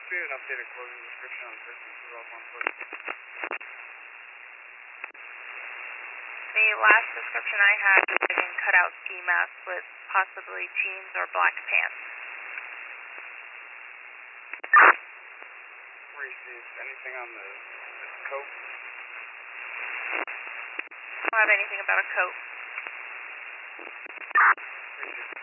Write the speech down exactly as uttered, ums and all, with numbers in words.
see an updated clothing description on the person who was on foot. The last description I had was in cutout ski mask with possibly jeans or black pants. Receive anything on the, the coat? I don't have anything about a coat. Receive